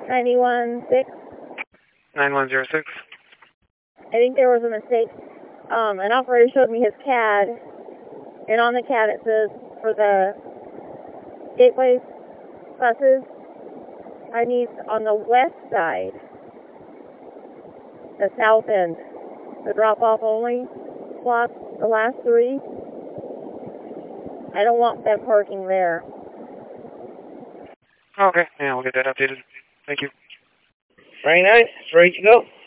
9106. 9106. I think there was a mistake. An operator showed me his CAD, and on the CAD it says for the gateway buses, I need on the west side, the south end, the drop-off only slots, the last three. I don't want them parking there. Okay, yeah, we'll get that updated. Thank you. Very nice. Ready to go.